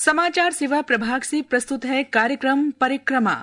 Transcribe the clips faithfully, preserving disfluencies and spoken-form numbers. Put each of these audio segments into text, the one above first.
समाचार सेवा प्रभाग से प्रस्तुत है कार्यक्रम परिक्रमा।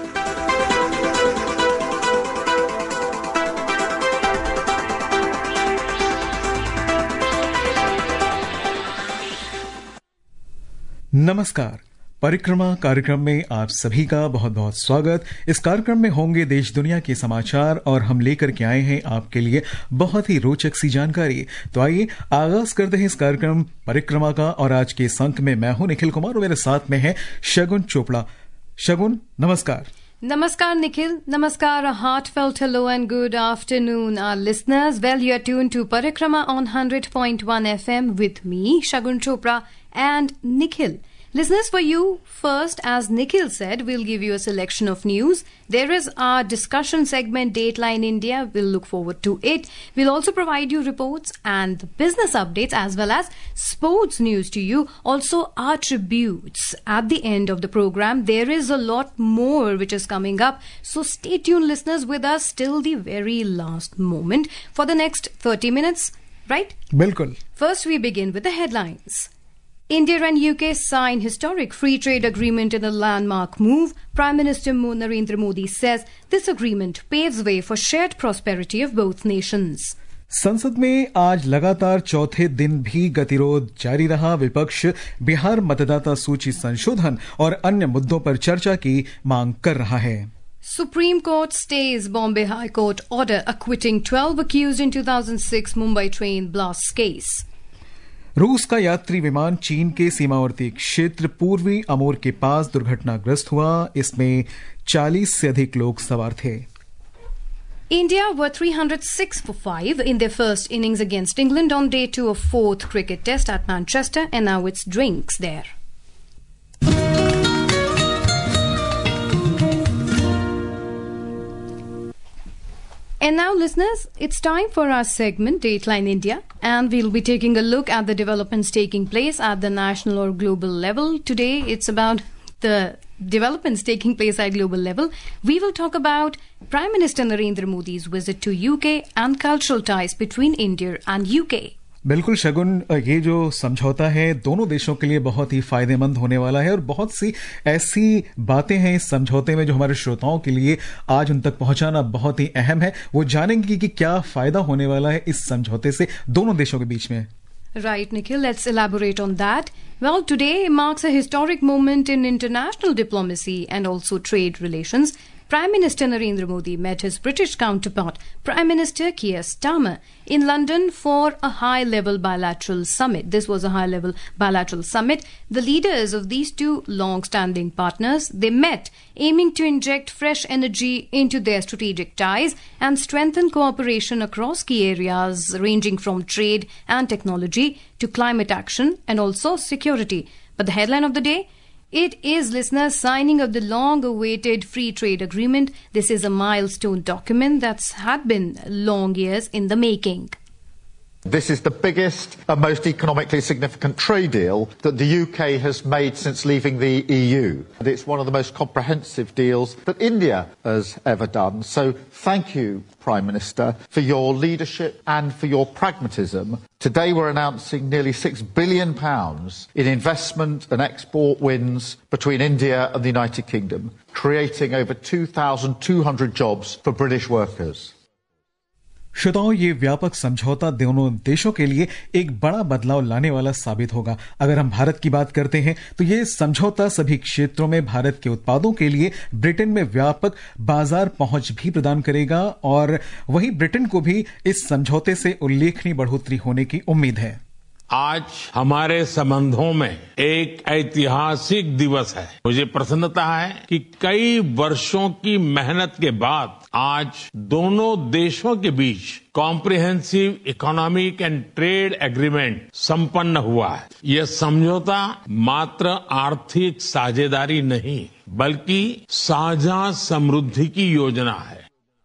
नमस्कार। परिक्रमा कार्यक्रम में आप सभी का बहुत बहुत स्वागत। इस कार्यक्रम में होंगे देश दुनिया के समाचार और हम लेकर के आए हैं आपके लिए बहुत ही रोचक सी जानकारी। तो आइए आगाज करते हैं इस कार्यक्रम परिक्रमा का। और आज के इस अंक में मैं हूं निखिल कुमार और मेरे साथ में है शगुन चोपड़ा। शगुन, नमस्कार। Namaskar, Nikhil. Namaskar, a heartfelt hello and good afternoon, our listeners. Well, you're tuned to Parikrama on one hundred point one F M with me, Shagun Chopra, and Nikhil. Listeners, for you, first, as Nikhil said, we'll give you a selection of news. There is our discussion segment, Dateline India. We'll look forward to it. We'll also provide you reports and business updates as well as sports news to you. Also, our tributes at the end of the program. There is a lot more which is coming up. So stay tuned, listeners, with us till the very last moment for the next thirty minutes. Right? Bilkul. First, we begin with the headlines. India and U K sign historic free trade agreement in a landmark move. Prime Minister Narendra Modi says this agreement paves way for shared prosperity of both nations. संसद में आज लगातार चौथे दिन भी गतिरोध जारी रहा। विपक्ष बिहार मतदाता सूची संशोधन और अन्य मुद्दों पर चर्चा की मांग कर रहा है। Supreme Court stays Bombay High Court order acquitting twelve accused in two thousand six Mumbai train blast case. रूस का यात्री विमान चीन के सीमावर्ती क्षेत्र पूर्वी अमोर के पास दुर्घटनाग्रस्त हुआ। इसमें चालीस से अधिक लोग सवार थे। India were three hundred six for five in their first innings against England on day two of fourth cricket test at Manchester, and now it's drinks there. And now, listeners, it's time for our segment, Dateline India, and we'll be taking a look at the developments taking place at the national or global level. Today, it's about the developments taking place at global level. We will talk about Prime Minister Narendra Modi's visit to U K and cultural ties between India and U K. बिल्कुल शगुन, ये जो समझौता है दोनों देशों के लिए बहुत ही फायदेमंद होने वाला है और बहुत सी ऐसी बातें हैं इस समझौते में जो हमारे श्रोताओं के लिए आज उन तक पहुंचाना बहुत ही अहम है। वो जानेंगे कि क्या फायदा होने वाला है इस समझौते से दोनों देशों के बीच में। Right, Nikhil, let's elaborate on that. Well, today marks a historic moment in international diplomacy and also trade relations. Prime Minister Narendra Modi met his British counterpart, Prime Minister Keir Starmer, in London for a high-level bilateral summit. This was a high-level bilateral summit. The leaders of these two long-standing partners, they met aiming to inject fresh energy into their strategic ties and strengthen cooperation across key areas ranging from trade and technology to climate action and also security. But the headline of the day? It is, listeners, signing of the long-awaited free trade agreement. This is a milestone document that's had been long years in the making. This is the biggest and most economically significant trade deal that the U K has made since leaving the E U. It's one of the most comprehensive deals that India has ever done. So thank you, Prime Minister, for your leadership and for your pragmatism. Today we're announcing nearly six billion pounds in investment and export wins between India and the United Kingdom, creating over two thousand two hundred jobs for British workers. श्रोताओं, ये व्यापक समझौता दोनों देशों के लिए एक बड़ा बदलाव लाने वाला साबित होगा। अगर हम भारत की बात करते हैं तो ये समझौता सभी क्षेत्रों में भारत के उत्पादों के लिए ब्रिटेन में व्यापक बाजार पहुंच भी प्रदान करेगा और वहीं ब्रिटेन को भी इस समझौते से उल्लेखनीय बढ़ोतरी होने की उम्मीद है। आज हमारे संबंधों में एक ऐतिहासिक दिवस है। मुझे प्रसन्नता है कि कई वर्षों की मेहनत के बाद आज दोनों देशों के बीच comprehensive economic and trade agreement संपन्न हुआ है। यह समझौता मात्र आर्थिक साझेदारी नहीं बल्कि साझा समृद्धि की योजना है।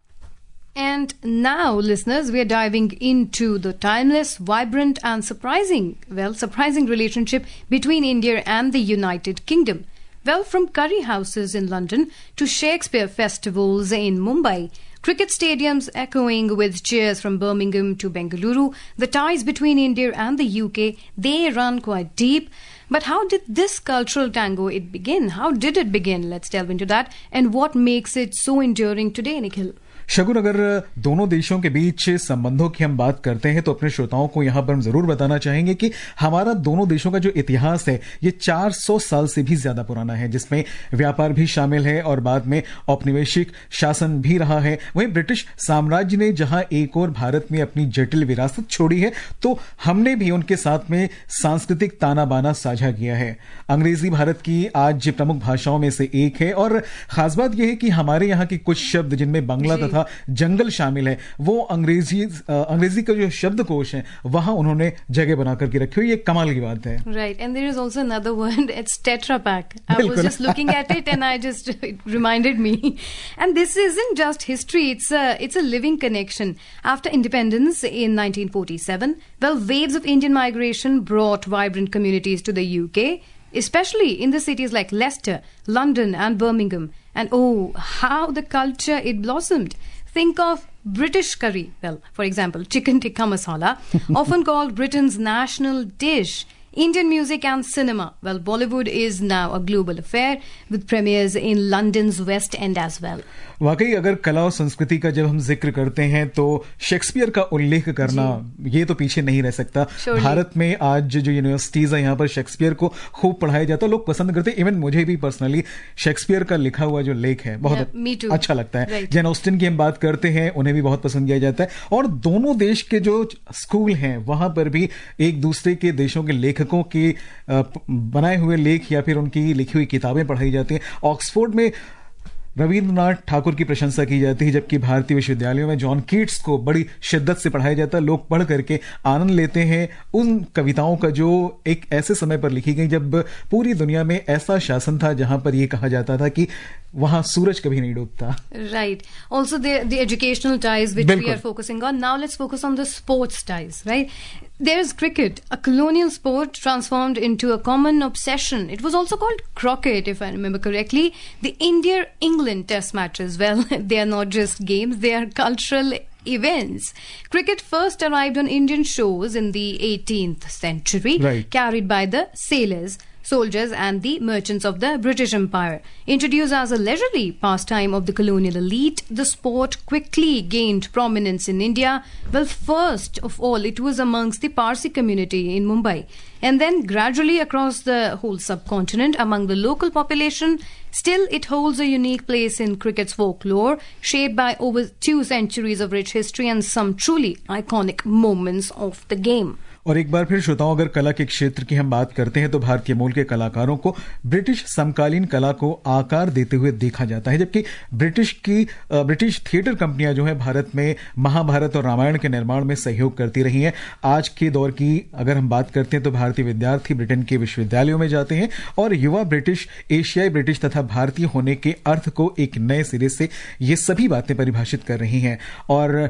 And now, listeners, we are diving into the timeless, vibrant and surprising, well, surprising relationship between India and the United Kingdom. Well, from curry houses in London to Shakespeare festivals in Mumbai, cricket stadiums echoing with cheers from Birmingham to Bengaluru, the ties between India and the U K, they run quite deep. But how did this cultural tango it begin? How did it begin? Let's delve into that. And what makes it so enduring today, Nikhil? शगुन, अगर दोनों देशों के बीच संबंधों की हम बात करते हैं तो अपने श्रोताओं को यहां पर हम जरूर बताना चाहेंगे कि हमारा दोनों देशों का जो इतिहास है ये चार सौ साल से भी ज्यादा पुराना है, जिसमें व्यापार भी शामिल है और बाद में औपनिवेशिक शासन भी रहा है। वहीं ब्रिटिश साम्राज्य ने जहां एक और भारत में अपनी जटिल विरासत छोड़ी है, तो हमने भी उनके साथ में सांस्कृतिक ताना बाना साझा किया है। अंग्रेजी भारत की आज प्रमुख भाषाओं में से एक है और खास बात यह है कि हमारे यहाँ के कुछ शब्द जिनमें बांग्ला तथा जंगल शामिल है, वो अंग्रेजी अंग्रेजी का जो शब्दकोश है वहां उन्होंने जगह बना करके रखी हुई। ये कमाल की बात है। Right, and there is also another word, it's Tetra Pak. I was just looking at it and I just it reminded me. And this isn't just history, it's a it's a living connection. After independence in nineteen forty-seven, well, waves of Indian migration brought vibrant communities to the U K, especially in the cities like Leicester, London and Birmingham. And oh, how the culture it blossomed. Think of British curry. Well, for example, chicken tikka masala, often called Britain's national dish. Indian music and cinema. Well, Bollywood is now a global affair with premieres in London's West End as well. वाकई अगर कला और संस्कृति का जब हम जिक्र करते हैं तो शेक्सपियर का उल्लेख करना ये तो पीछे नहीं रह सकता। भारत में आज जो यूनिवर्सिटीज है यहाँ पर शेक्सपियर को खूब पढ़ाया जाता है, लोग पसंद करते हैं। इवन मुझे भी पर्सनली शेक्सपियर का लिखा हुआ जो लेख है बहुत yeah, अच्छा लगता है। right. जेन ऑस्टिन की हम बात करते हैं, उन्हें भी बहुत पसंद किया जाता है। और दोनों देश के जो स्कूल हैं वहां पर भी एक दूसरे के देशों के लेखकों के बनाए हुए लेख या फिर उनकी लिखी हुई किताबें पढ़ाई जाती हैं। ऑक्सफोर्ड में रविंद्रनाथ ठाकुर की प्रशंसा की जाती है, जबकि भारतीय विश्वविद्यालयों में जॉन कीट्स को बड़ी शिद्दत से पढ़ाया जाता है। लोग पढ़ करके आनंद लेते हैं उन कविताओं का जो एक ऐसे समय पर लिखी गई जब पूरी दुनिया में ऐसा शासन था जहां पर यह कहा जाता था कि वहां सूरज कभी नहीं डूबता। Right, also the educational ties which we are focusing on. Now let's focus on the sports ties, right? There's cricket, a colonial sport transformed into a common obsession. It was also called croquet, if I remember correctly. The India-England test matches, well, they are not just games, they are cultural events. Cricket first arrived on Indian shores in the eighteenth century, right, carried by the sailors, soldiers and the merchants of the British Empire. Introduced as a leisurely pastime of the colonial elite, the sport quickly gained prominence in India. Well, first of all, it was amongst the Parsi community in Mumbai, and then gradually across the whole subcontinent among the local population. Still, it holds a unique place in cricket's folklore, shaped by over two centuries of rich history and some truly iconic moments of the game. और एक बार फिर श्रोताओं, अगर कला के क्षेत्र की हम बात करते हैं तो भारतीय मूल के कलाकारों को ब्रिटिश समकालीन कला को आकार देते हुए देखा जाता है, जबकि ब्रिटिश की ब्रिटिश थिएटर कंपनियां जो है भारत में महाभारत और रामायण के निर्माण में सहयोग करती रही हैं। आज के दौर की अगर हम बात करते हैं तो भारतीय विद्यार्थी ब्रिटेन के विश्वविद्यालयों में जाते हैं और युवा ब्रिटिश, एशियाई ब्रिटिश तथा भारतीय होने के अर्थ को एक नए सिरे से ये सभी बातें परिभाषित कर रही हैं। और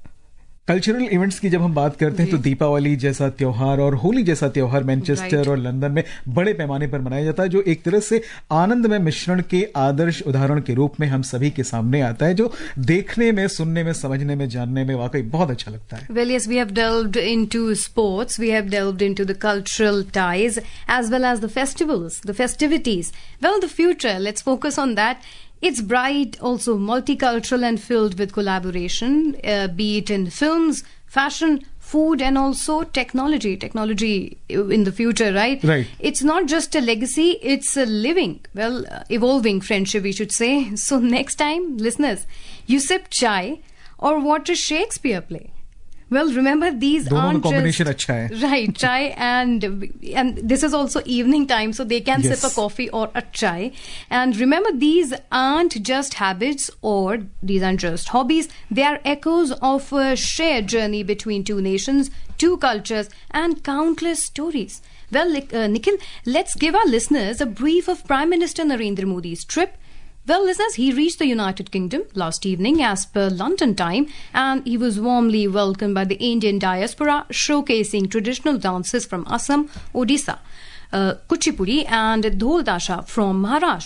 कल्चरल इवेंट्स की जब हम बात करते हैं तो दीपावली जैसा त्योहार और होली जैसा त्योहार मैनचेस्टर right. और लंदन में बड़े पैमाने पर मनाया जाता है, जो एक तरह से आनंद में मिश्रण के आदर्श उदाहरण के रूप में हम सभी के सामने आता है, जो देखने में, सुनने में, समझने में, जानने में वाकई बहुत अच्छा लगता है। Well, yes, we have delved into sports, we have delved into the cultural ties as well as the festivals, the festivities. Well, the future, let's focus on that. It's bright, also multicultural and filled with collaboration, uh, be it in films, fashion, food and also technology. Technology in the future, right? Right. It's not just a legacy, it's a living, well, uh, evolving friendship, we should say. So next time, listeners, you sip chai or watch a Shakespeare play. Well, remember these aren't combination just अच्छा है. right chai and and this is also evening time, so they can yes. sip a coffee or a chai. And remember, these aren't just habits or these aren't just hobbies. They are echoes of a shared journey between two nations, two cultures, and countless stories. Well, uh, Nikhil, let's give our listeners a brief of Prime Minister Narendra Modi's trip. Well, listeners, he reached the United Kingdom last evening as per London time, and he was warmly welcomed by the Indian diaspora, showcasing traditional dances from Assam, Odisha, uh, Kuchipudi and Dhol Dasha from Maharashtra.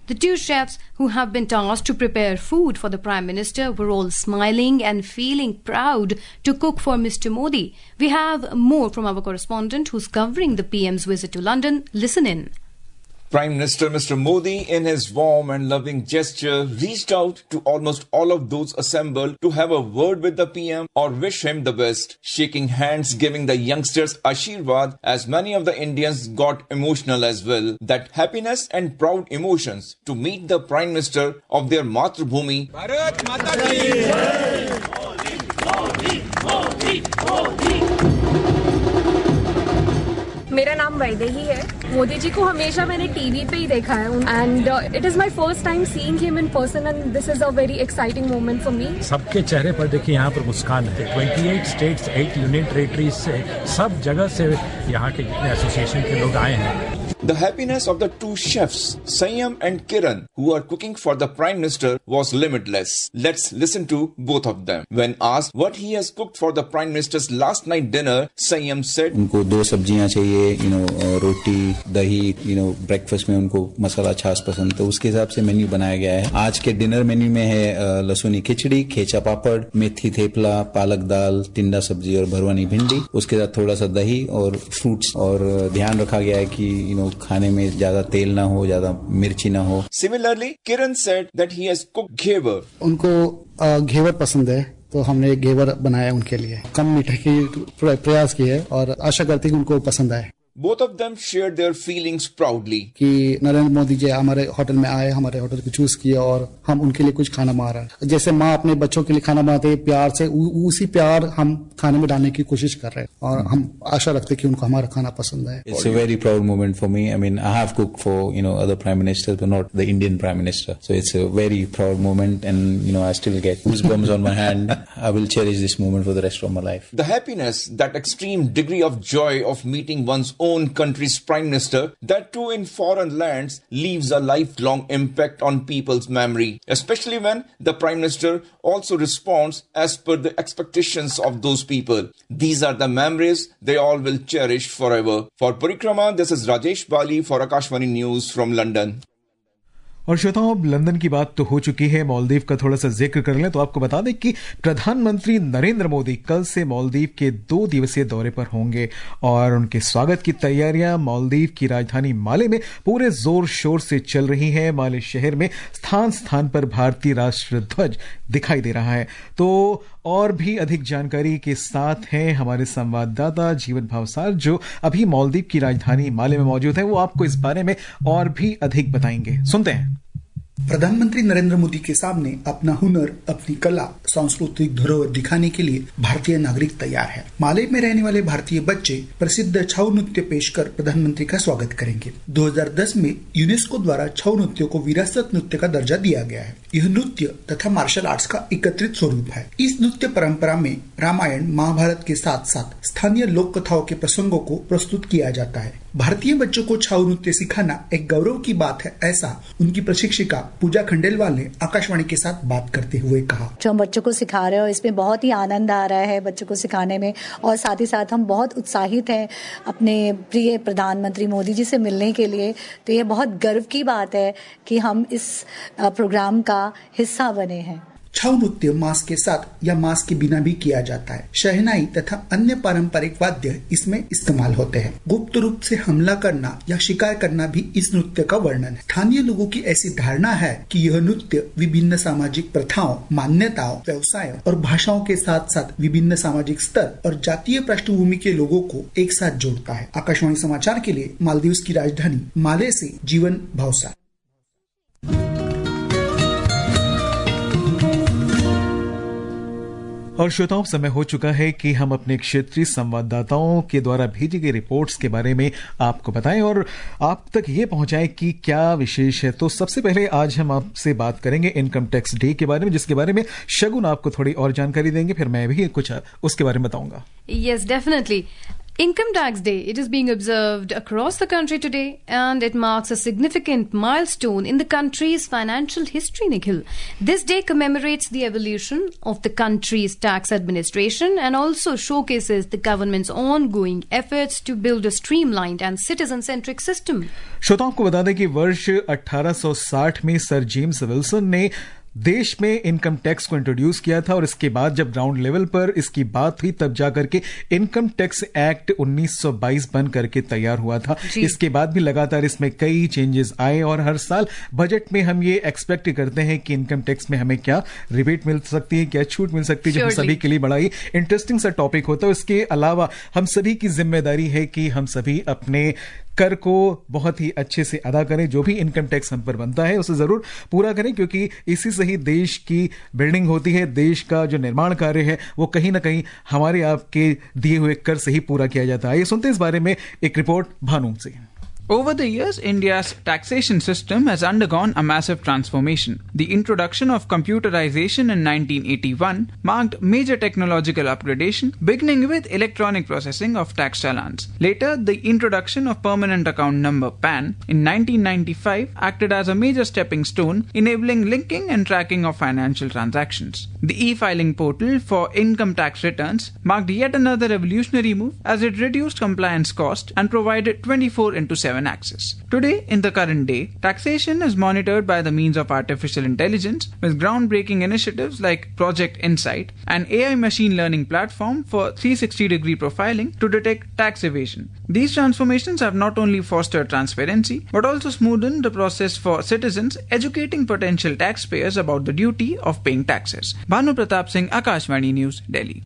The two chefs who have been tasked to prepare food for the Prime Minister were all smiling and feeling proud to cook for Mister Modi. We have more from our correspondent who's covering the P M's visit to London. Listen in. Prime Minister Mister Modi, in his warm and loving gesture, reached out to almost all of those assembled to have a word with the P M or wish him the best, shaking hands, giving the youngsters Ashirwad, as many of the Indians got emotional as well. That happiness and proud emotions to meet the Prime Minister of their Matrubhumi. Bharat Mata Ki Jai! Modi, Modi, Modi, Modi. मेरा नाम वैदेही है। मोदी जी को हमेशा मैंने TV पे ही देखा है and it is my first time seeing him in person and this is a very exciting moment for me. सबके चेहरे पर देखिए यहाँ पर मुस्कान है। अट्ठाईस स्टेट्स, आठ यूनियन टेरिटरीज से, सब जगह से यहाँ के जितने एसोसिएशन के लोग आए हैं। The happiness of the two chefs, Sanyam and Kiran, who are cooking for the Prime Minister, was limitless. Let's listen to both of them. When asked what he has cooked for the Prime Minister's last night dinner, Sanyam said, उनको दो सब्जियां चाहिए, you know, रोटी, दही, you know, breakfast में उनको मसाला छाछ पसंद, तो उसके हिसाब से मेन्यू बनाया गया है। आज के डिनर मेन्यू में है लहसुनी खिचड़ी, खेचा पापड़, मेथी थेपला, पालक दाल, टिंडा सब्जी और भरवानी भिंडी, उसके साथ थोड़ा सा दही और फ्रूट्स, और ध्यान रखा गया है कि यू नो खाने में ज्यादा तेल ना हो, ज्यादा मिर्ची ना हो। Similarly, Kiran said that he has cooked घेवर। उनको घेवर पसंद है तो हमने घेवर बनाया उनके लिए, कम मीठे की प्रयास की है और आशा करते हैं कि उनको पसंद आए। Both of them shared their feelings proudly. कि नरेंद्र मोदी जी हमारे होटल में आए, हमारे होटल को चूज किया और हम उनके लिए कुछ खाना बना रहे हैं। जैसे माँ अपने बच्चों के लिए खाना बनाते हैं प्यार से, उ, उसी प्यार हम खाने में डालने की कोशिश कर रहे हैं और हम आशा रखते हैं कि उनको हमारा खाना पसंद आए। It's a very proud moment for me. I mean, I have cooked for you know other prime ministers, but not the Indian prime minister. So it's a very proud moment, and you know I still get goosebumps on my hand. I will cherish this moment for the rest of my life. The happiness, that extreme degree of joy of meeting one's own country's Prime Minister, that too in foreign lands, leaves a lifelong impact on people's memory, especially when the Prime Minister also responds as per the expectations of those people. These are the memories they all will cherish forever. For Parikrama, this is Rajesh Bali for Akashvani News from London. और श्रोताओं, अब London की बात तो हो चुकी है, मालदीव का थोड़ा सा जिक्र कर लें तो आपको बता दें कि प्रधानमंत्री नरेंद्र मोदी कल से मालदीव के दो दिवसीय दौरे पर होंगे और उनके स्वागत की तैयारियां मालदीव की राजधानी माले में पूरे जोर शोर से चल रही हैं। माले शहर में स्थान स्थान पर भारतीय राष्ट्र ध्वज दिखाई दे रहा है। तो और भी अधिक जानकारी के साथ हैं हमारे संवाददाता जीवन भावसार, जो अभी मालदीव की राजधानी माले में मौजूद है। वो आपको इस बारे में और भी अधिक बताएंगे। सुनते हैं। प्रधानमंत्री नरेंद्र मोदी के सामने अपना हुनर, अपनी कला, सांस्कृतिक धरोहर दिखाने के लिए भारतीय नागरिक तैयार है। माले में रहने वाले भारतीय बच्चे प्रसिद्ध छऊ नृत्य पेश कर प्रधानमंत्री का स्वागत करेंगे। दो हज़ार दस में यूनेस्को द्वारा छऊ नृत्य को विरासत नृत्य का दर्जा दिया गया है। यह नृत्य तथा मार्शल आर्ट्स का एकत्रित स्वरूप है। इस नृत्य परंपरा में रामायण, महाभारत के साथ साथ स्थानीय लोक कथाओं के प्रसंगों को प्रस्तुत किया जाता है। भारतीय बच्चों को छऊ नृत्य सिखाना एक गौरव की बात है, ऐसा उनकी प्रशिक्षिका पूजा खंडेलवाल ने आकाशवाणी के साथ बात करते हुए कहा। जो हम बच्चों को सिखा रहे हो, इसमें बहुत ही आनंद आ रहा है बच्चों को सिखाने में, और साथ ही साथ हम बहुत उत्साहित हैं अपने प्रिय प्रधानमंत्री मोदी जी से मिलने के लिए। तो ये बहुत गर्व की बात है कि हम इस प्रोग्राम का हिस्सा बने हैं। छऊ नृत्य मांस के साथ या मांस के बिना भी किया जाता है। शहनाई तथा अन्य पारंपरिक वाद्य इसमें इस्तेमाल होते हैं। गुप्त रूप से हमला करना या शिकार करना भी इस नृत्य का वर्णन है। स्थानीय लोगों की ऐसी धारणा है कि यह नृत्य विभिन्न सामाजिक प्रथाओं, मान्यताओं, व्यवसायों और भाषाओं के साथ साथ विभिन्न सामाजिक स्तर और जातीय पृष्ठभूमि के लोगों को एक साथ जोड़ता है। आकाशवाणी समाचार के लिए मालदीव की राजधानी माले से जीवन भावसार। और श्रोताओं, समय हो चुका है कि हम अपने क्षेत्रीय संवाददाताओं के द्वारा भेजी गई रिपोर्ट्स के बारे में आपको बताएं और आप तक ये पहुंचाएं कि क्या विशेष है। तो सबसे पहले आज हम आपसे बात करेंगे इनकम टैक्स डे के बारे में, जिसके बारे में शगुन आपको थोड़ी और जानकारी देंगे, फिर मैं भी कुछ उसके बारे में बताऊंगा। Yes, definitely. Income Tax Day, it is being observed across the country today, and it marks a significant milestone in the country's financial history, Nikhil. This day commemorates the evolution of the country's tax administration and also showcases the government's ongoing efforts to build a streamlined and citizen-centric system. श्रोताओं को बता दें कि वर्ष अठारह सौ साठ में सर जेम्स विल्सन ने देश में इनकम टैक्स को इंट्रोड्यूस किया था और इसके बाद जब ग्राउंड लेवल पर इसकी बात हुई तब जाकर के इनकम टैक्स एक्ट उन्नीस सौ बाईस बन करके तैयार हुआ था। इसके बाद भी लगातार इसमें कई चेंजेस आए और हर साल बजट में हम ये एक्सपेक्ट करते हैं कि इनकम टैक्स में हमें क्या रिबेट मिल सकती है, क्या छूट मिल सकती है, जो हम सभी के लिए बड़ा ही इंटरेस्टिंग सा टॉपिक होता है। इसके अलावा हम सभी की जिम्मेदारी है कि हम सभी अपने कर को बहुत ही अच्छे से अदा करें। जो भी इनकम टैक्स हम पर बनता है उसे जरूर पूरा करें, क्योंकि इसी से ही देश की बिल्डिंग होती है। देश का जो निर्माण कार्य है वो कहीं ना कहीं हमारे आपके दिए हुए कर से ही पूरा किया जाता है। आइए सुनते हैं इस बारे में एक रिपोर्ट भानु से। Over the years, India's taxation system has undergone a massive transformation. The introduction of computerization in nineteen eighty-one marked major technological upgradation, beginning with electronic processing of tax challans. Later, the introduction of permanent account number P A N in nineteen ninety-five acted as a major stepping stone, enabling linking and tracking of financial transactions. The e-filing portal for income tax returns marked yet another revolutionary move, as it reduced compliance cost and provided twenty-four into seven access. Today, in the current day, taxation is monitored by the means of artificial intelligence with groundbreaking initiatives like Project Insight, an A I machine learning platform for three sixty degree profiling to detect tax evasion. These transformations have not only fostered transparency but also smoothened the process for citizens, educating potential taxpayers about the duty of paying taxes. Bhanu Pratap Singh, Akashvani News, Delhi.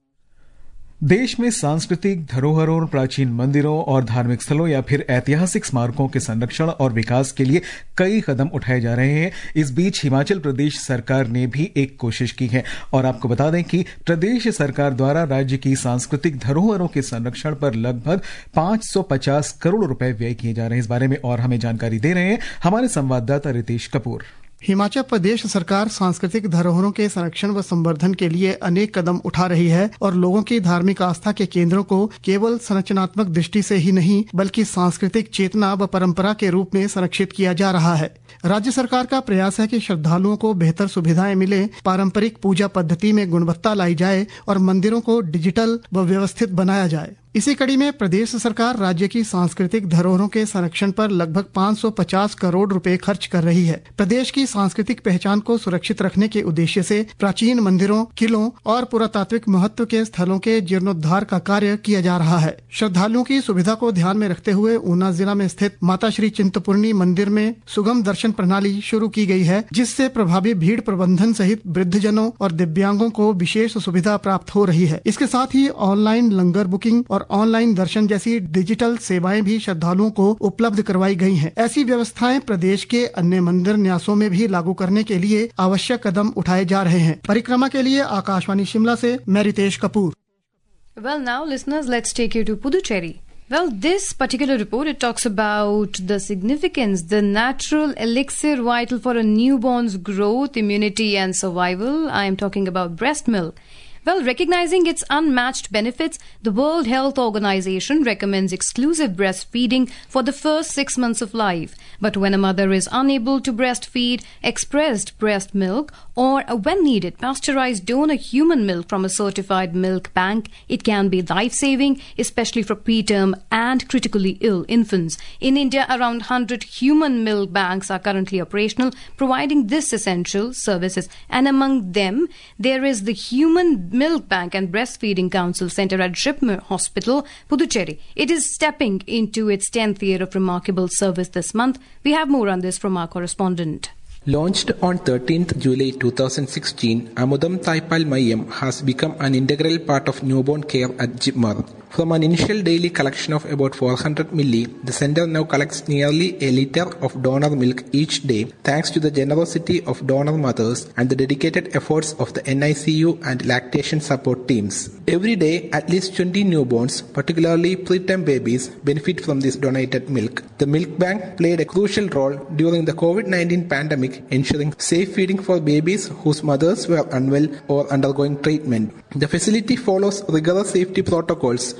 देश में सांस्कृतिक धरोहरों, प्राचीन मंदिरों और धार्मिक स्थलों या फिर ऐतिहासिक स्मारकों के संरक्षण और विकास के लिए कई कदम उठाए जा रहे हैं। इस बीच हिमाचल प्रदेश सरकार ने भी एक कोशिश की है और आपको बता दें कि प्रदेश सरकार द्वारा राज्य की सांस्कृतिक धरोहरों के संरक्षण पर लगभग पांच सौ पचास करोड़ रुपए व्यय किए जा रहे हैं। इस बारे में और हमें जानकारी दे रहे हैं हमारे संवाददाता रितेश कपूर। हिमाचल प्रदेश सरकार सांस्कृतिक धरोहरों के संरक्षण व संवर्धन के लिए अनेक कदम उठा रही है और लोगों की धार्मिक आस्था के केंद्रों को केवल संरचनात्मक दृष्टि से ही नहीं बल्कि सांस्कृतिक चेतना व परंपरा के रूप में संरक्षित किया जा रहा है। राज्य सरकार का प्रयास है कि श्रद्धालुओं को बेहतर सुविधाएं मिले, पारंपरिक पूजा पद्धति में गुणवत्ता लाई जाए और मंदिरों को डिजिटल व व्यवस्थित बनाया जाए। इसी कड़ी में प्रदेश सरकार राज्य की सांस्कृतिक धरोहरों के संरक्षण पर लगभग पांच सौ पचास करोड़ रुपए खर्च कर रही है। प्रदेश की सांस्कृतिक पहचान को सुरक्षित रखने के उद्देश्य से प्राचीन मंदिरों, किलों और पुरातात्विक महत्व के स्थलों के जीर्णोद्धार का कार्य किया जा रहा है। श्रद्धालुओं की सुविधा को ध्यान में रखते हुए ऊना जिला में स्थित माता श्री चिंतपूर्णी मंदिर में सुगम दर्शन प्रणाली शुरू की गई है, जिससे प्रभावी भीड़ प्रबंधन सहित वृद्धजनों और दिव्यांगों को विशेष सुविधा प्राप्त हो रही है। इसके साथ ही ऑनलाइन लंगर बुकिंग और ऑनलाइन दर्शन जैसी डिजिटल सेवाएं भी श्रद्धालुओं को उपलब्ध करवाई गई हैं। ऐसी व्यवस्थाएं प्रदेश के अन्य मंदिर न्यासों में भी लागू करने के लिए आवश्यक कदम उठाए जा रहे हैं। परिक्रमा के लिए आकाशवाणी शिमला से मैं Ritesh Kapoor. Well, now listeners, let's take you to Puducherry. Well, this particular report, it talks about the significance, the natural elixir vital for a newborn's growth, immunity and survival. I am talking about breast milk. Well, recognizing its unmatched benefits, the World Health Organization recommends exclusive breastfeeding for the first six months of life. But when a mother is unable to breastfeed expressed breast milk or when needed pasteurized donor human milk from a certified milk bank, it can be life-saving, especially for preterm and critically ill infants. In India, around one hundred human milk banks are currently operational, providing this essential services. And among them, there is the Human Milk Bank and Breastfeeding Council Centre at Shipmer Hospital, Puducherry. It is stepping into its tenth year of remarkable service this month. We have more on this from our correspondent. Launched on thirteenth July two thousand sixteen, Amudam Taipal Mayam has become an integral part of newborn care at Jipmer. From an initial daily collection of about four hundred milli, the centre now collects nearly a litre of donor milk each day, thanks to the generosity of donor mothers and the dedicated efforts of the N I C U and lactation support teams. Every day, at least twenty newborns, particularly preterm babies, benefit from this donated milk. The milk bank played a crucial role during the COVID nineteen pandemic, ensuring safe feeding for babies whose mothers were unwell or undergoing treatment. The facility follows rigorous safety protocols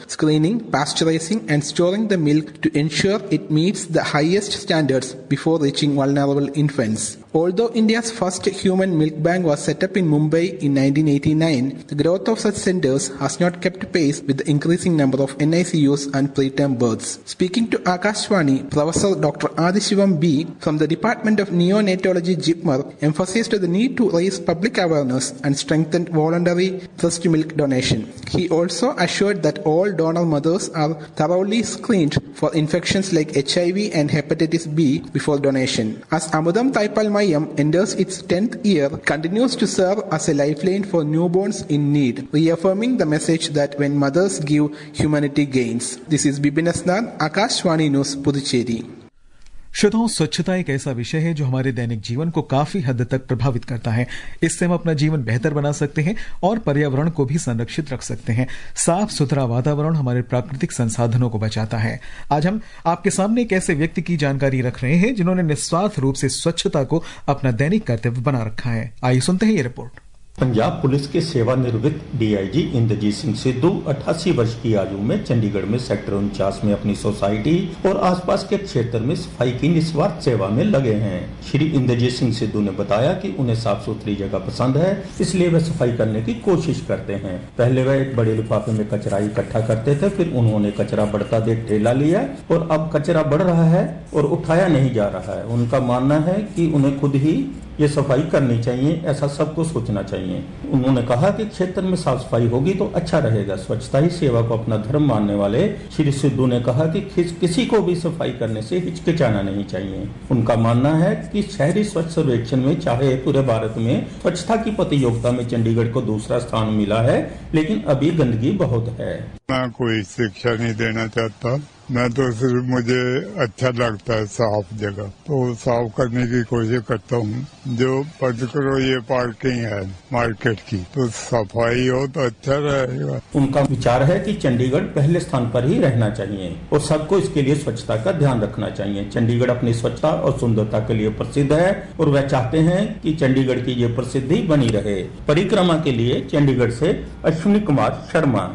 screening, pasteurizing and storing the milk to ensure it meets the highest standards before reaching vulnerable infants. Although India's first human milk bank was set up in Mumbai in nineteen eighty-nine, the growth of such centers has not kept pace with the increasing number of N I C Us and preterm births. Speaking to Akashvani, Professor Doctor Adishivam B. from the Department of Neonatology, JIPMER, emphasized the need to raise public awareness and strengthen voluntary breast milk donation. He also assured that all donor mothers are thoroughly screened for infections like H I V and hepatitis B before donation. As Amudam Taipal Mayam enters its tenth year, continues to serve as a lifeline for newborns in need, reaffirming the message that when mothers give, humanity gains. This is Bibin Asnan, Akashvani News, Puducherry. श्रोताओं, स्वच्छता एक ऐसा विषय है जो हमारे दैनिक जीवन को काफी हद तक प्रभावित करता है। इससे हम अपना जीवन बेहतर बना सकते हैं और पर्यावरण को भी संरक्षित रख सकते हैं। साफ सुथरा वातावरण हमारे प्राकृतिक संसाधनों को बचाता है। आज हम आपके सामने एक ऐसे व्यक्ति की जानकारी रख रहे हैं जिन्होंने निस्वार्थ रूप से स्वच्छता को अपना दैनिक कर्तव्य बना रखा है। आइए सुनते हैं ये रिपोर्ट। पंजाब पुलिस के सेवानिवृत्त डीआईजी इंद्रजीत सिंह सिद्धू अट्ठासी वर्ष की आयु में चंडीगढ़ में सेक्टर उनचास में अपनी सोसाइटी और आसपास के क्षेत्र में सफाई की निस्वार्थ सेवा में लगे हैं। श्री इंद्रजीत सिंह सिद्धू ने बताया कि उन्हें साफ सुथरी जगह पसंद है, इसलिए वे सफाई करने की कोशिश करते हैं। पहले वे एक बड़े लिफाफे में कचरा इकट्ठा करते थे, फिर उन्होंने कचरा बढ़ता देख ठेला लिया और अब कचरा बढ़ रहा है और उठाया नहीं जा रहा है। उनका मानना है कि उन्हें खुद ही ये सफाई करनी चाहिए, ऐसा सबको सोचना चाहिए। उन्होंने कहा कि क्षेत्र में साफ सफाई होगी तो अच्छा रहेगा। स्वच्छता ही सेवा को अपना धर्म मानने वाले श्री सिद्धू ने कहा कि किसी को भी सफाई करने से हिचकिचाना नहीं चाहिए। उनका मानना है कि शहरी स्वच्छ सर्वेक्षण में चाहे पूरे भारत में स्वच्छता की प्रतियोगिता में चंडीगढ़ को दूसरा स्थान मिला है, लेकिन अभी गंदगी बहुत है। मैं कोई शिक्षा नहीं देना चाहता, मैं तो सिर्फ मुझे अच्छा लगता है साफ जगह, तो साफ करने की कोशिश करता हूँ। जो पर्टिकुलर ये पार्किंग है मार्केट की, तो सफाई हो तो अच्छा रहेगा। उनका विचार है कि चंडीगढ़ पहले स्थान पर ही रहना चाहिए और सबको इसके लिए स्वच्छता का ध्यान रखना चाहिए। चंडीगढ़ अपनी स्वच्छता और सुंदरता के लिए प्रसिद्ध है और वह चाहते हैं कि चंडीगढ़ की ये प्रसिद्धि बनी रहे। परिक्रमा के लिए चंडीगढ़ से Ashwini Kumar Sharma.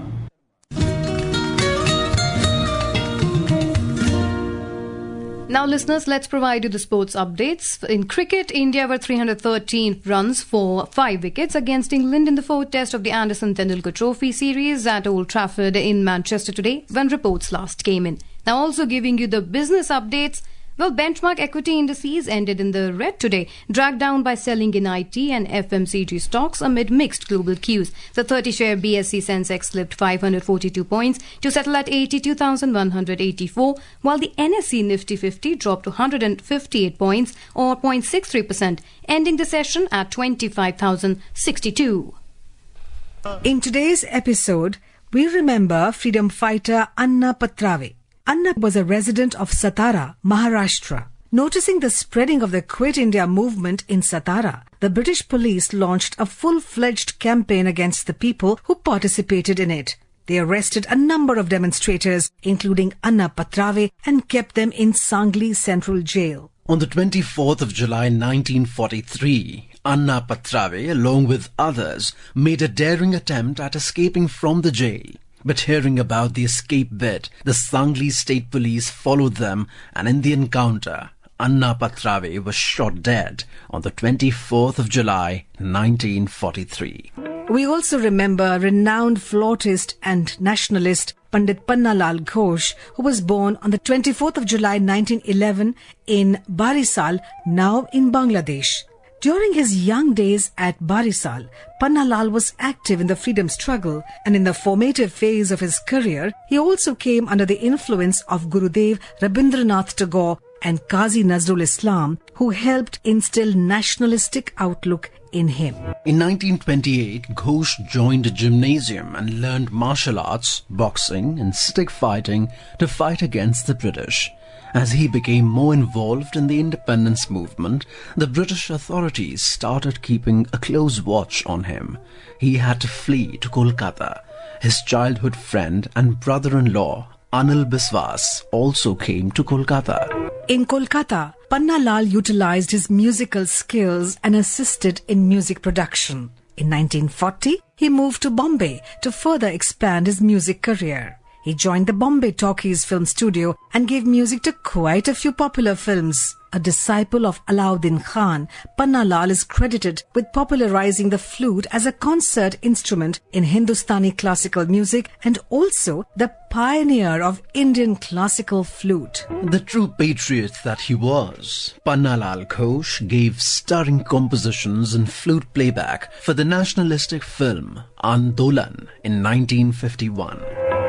Now, listeners, let's provide you the sports updates. In cricket, India were three hundred thirteen runs for five wickets against England in the fourth test of the Anderson Tendulkar Trophy series at Old Trafford in Manchester today, when reports last came in. Now, also giving you the business updates. Well, benchmark equity indices ended in the red today, dragged down by selling in I T and F M C G stocks amid mixed global cues. The thirty-share B S E Sensex slipped five hundred forty-two points to settle at eighty-two thousand one hundred eighty-four, while the N S E Nifty fifty dropped to one hundred fifty-eight points, or zero point six three percent, ending the session at twenty-five thousand sixty-two. In today's episode, we remember freedom fighter Anna Patrave. Anna was a resident of Satara, Maharashtra. Noticing the spreading of the Quit India movement in Satara, the British police launched a full-fledged campaign against the people who participated in it. They arrested a number of demonstrators, including Anna Patrave, and kept them in Sangli Central Jail. On the twenty-fourth of July nineteen forty-three, Anna Patrave, along with others, made a daring attempt at escaping from the jail. But hearing about the escape bid, the Sangli State Police followed them, and in the encounter, Anna Patrave was shot dead on the twenty-fourth of July nineteen forty-three. We also remember renowned flautist and nationalist Pandit Pannalal Ghosh, who was born on the twenty-fourth of July nineteen eleven in Barisal, now in Bangladesh. During his young days at Barisal, Pannalal was active in the freedom struggle, and in the formative phase of his career, he also came under the influence of Gurudev Rabindranath Tagore and Qazi Nazrul Islam, who helped instill nationalistic outlook in him. In nineteen twenty-eight, Ghosh joined a gymnasium and learned martial arts, boxing and stick fighting to fight against the British. As he became more involved in the independence movement, the British authorities started keeping a close watch on him. He had to flee to Kolkata. His childhood friend and brother-in-law, Anil Biswas, also came to Kolkata. In Kolkata, Pannalal utilized his musical skills and assisted in music production. In nineteen forty, he moved to Bombay to further expand his music career. He joined the Bombay Talkies film studio and gave music to quite a few popular films. A disciple of Alauddin Khan, Panna Lal is credited with popularizing the flute as a concert instrument in Hindustani classical music and also the pioneer of Indian classical flute. The true patriot that he was, Panna Lal Ghosh gave stirring compositions in flute playback for the nationalistic film Andolan in nineteen fifty-one.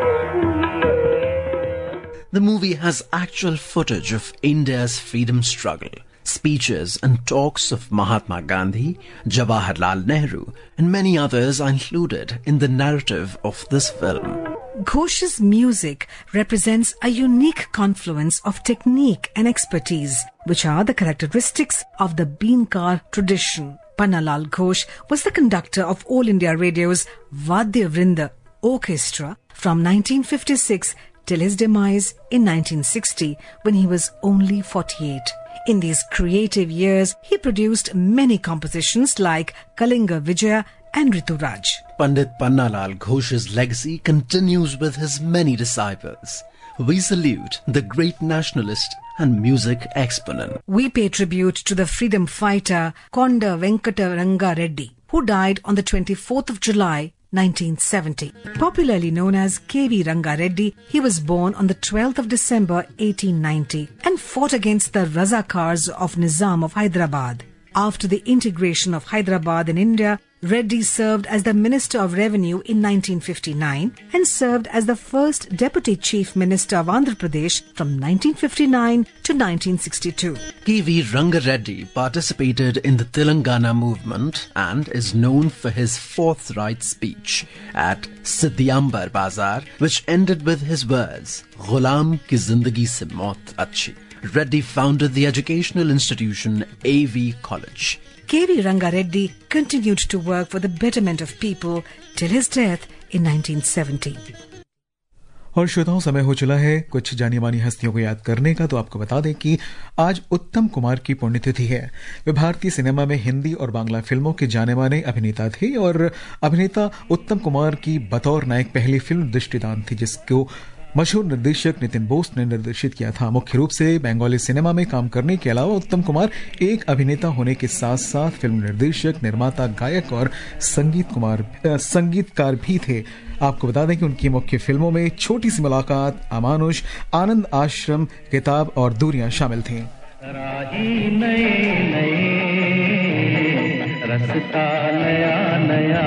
The movie has actual footage of India's freedom struggle, speeches and talks of Mahatma Gandhi, Jawaharlal Nehru, and many others are included in the narrative of this film. Ghosh's music represents a unique confluence of technique and expertise, which are the characteristics of the Beenkar tradition. Panna Lal Ghosh was the conductor of All India Radio's Vadya Vrinda Orchestra from nineteen fifty-six till his demise in nineteen sixty, when he was only forty-eight. In these creative years, he produced many compositions like Kalinga Vijaya and Rituraj. Pandit Panna Lal Ghosh's legacy continues with his many disciples. We salute the great nationalist and music exponent. We pay tribute to the freedom fighter Konda Venkata Ranga Reddy, who died on the twenty-fourth of July, nineteen seventy. Popularly known as K V Ranga Reddy, he was born on the twelfth of December eighteen ninety and fought against the Razakars of Nizam of Hyderabad. After the integration of Hyderabad in India, Reddy served as the Minister of Revenue in nineteen fifty-nine and served as the first Deputy Chief Minister of Andhra Pradesh from nineteen fifty-nine to nineteen sixty-two. K V Ranga Reddy participated in the Telangana movement and is known for his forthright speech at Siddhyambar Bazar, which ended with his words, "Ghulam ki zindagi se maut achhi." Reddy founded the educational institution A V College. K V Ranga Reddy continued to work for the betterment of people till his death in nineteen seventy. और श्रोताओं, समय हो चला है कुछ जानी मानी हस्तियों को याद करने का। तो आपको बता दें कि आज उत्तम कुमार की पुण्यतिथि है। वे भारतीय सिनेमा में हिंदी और बांग्ला फिल्मों के जाने माने अभिनेता थे और अभिनेता उत्तम कुमार की बतौर नायक पहली फिल्म दृष्टिदान थी, जिसको मशहूर निर्देशक नितिन बोस ने निर्देशित किया था। मुख्य रूप से बंगाली सिनेमा में काम करने के अलावा उत्तम कुमार एक अभिनेता होने के साथ साथ फिल्म निर्देशक, निर्माता, गायक और संगीत कुमार संगीतकार भी थे। आपको बता दें कि उनकी मुख्य फिल्मों में छोटी सी मुलाकात, अमानुष, आनंद आश्रम, किताब और दूरियां शामिल थीं। रसता नया नया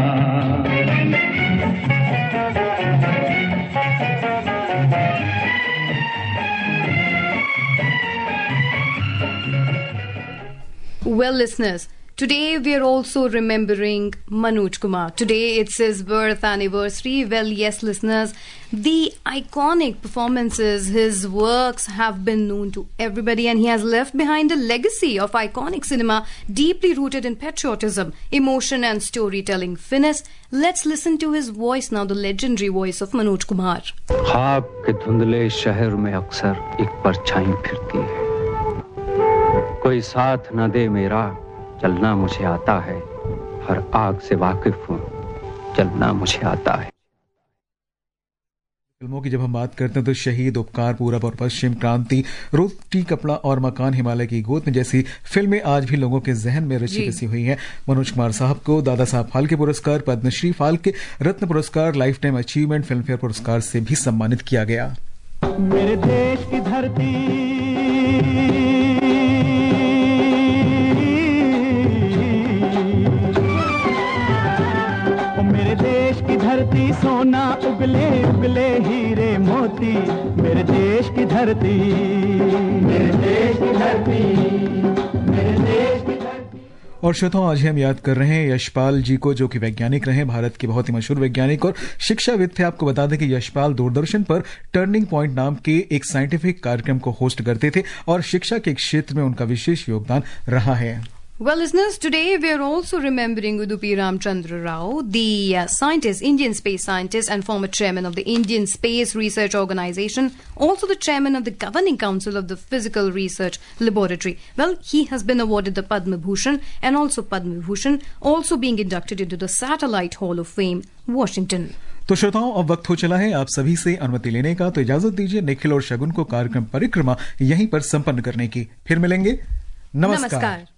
Well, listeners, today we are also remembering Manoj Kumar. Today it's his birth anniversary. Well, yes, listeners, the iconic performances, his works have been known to everybody, and he has left behind a legacy of iconic cinema deeply rooted in patriotism, emotion and storytelling finesse. Let's listen to his voice now, the legendary voice of Manoj Kumar. ख्वाब के धुंधले शहर में अक्सर एक परछाई फिरती है, कोई साथ न दे मेरा, चलना मुझे आता है, हर आग से वाकिफ हूँ, चलना मुझे आता है। फिल्मों की जब हम बात करते हैं तो शहीद, उपकार, पूरब और पश्चिम, क्रांति, रोटी कपड़ा और मकान, हिमालय की गोद में जैसी फिल्में आज भी लोगों के जहन में रची बसी हुई हैं। मनोज कुमार साहब को दादा साहब फाल्के पुरस्कार, पद्मश्री, फाल्के रत्न पुरस्कार, lifetime achievement Filmfare पुरस्कार से भी सम्मानित किया गया। मेरे देश की धरती देश की धरती सोना उगले उगले हीरे मोती, मेरे देश की धरती, मेरे देश की धरती, मेरे देश की धरती। और श्रोताओं, आज हम याद कर रहे हैं यशपाल जी को, जो कि वैज्ञानिक रहे, भारत के बहुत ही मशहूर वैज्ञानिक और शिक्षाविद थे। आपको बता दें कि यशपाल दूरदर्शन पर टर्निंग पॉइंट नाम के एक साइंटिफिक कार्यक्रम को होस्ट करते थे और शिक्षा के क्षेत्र में उनका विशेष योगदान रहा है। Well, listeners, today we are also remembering Udupi Ramchandra Rao, the uh, scientist, Indian space scientist and former chairman of the Indian Space Research Organization, also the chairman of the Governing Council of the Physical Research Laboratory. Well, he has been awarded the Padma Bhushan and also Padma Bhushan, also being inducted into the Satellite Hall of Fame, Washington. तो श्रोताओं, अब वक्त हो चला है आप सभी से अनुमति लेने का, तो इजाजत दीजिए निखिल और शगुन को कार्यक्रम परिक्रमा यहीं पर संपन्न करने की। फिर मिलेंगे। नमस्कार, नमस्कार।